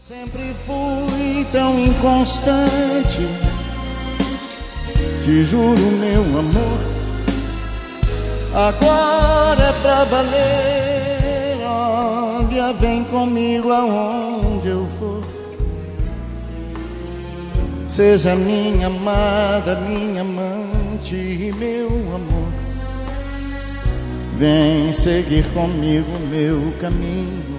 Sempre fui tão inconstante, te juro, meu amor, agora é pra valer. Olha, vem comigo aonde eu for. Seja minha amada, minha amante e meu amor. Vem seguir comigo meu caminho.